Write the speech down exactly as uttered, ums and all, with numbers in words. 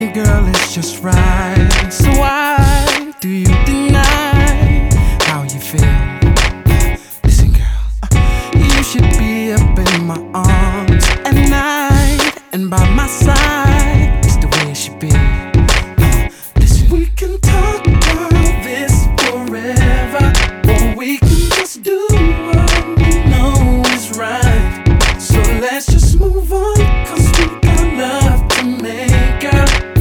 Girl, it's just right. So why do you deny how you feel? Listen, girl, you should be up in my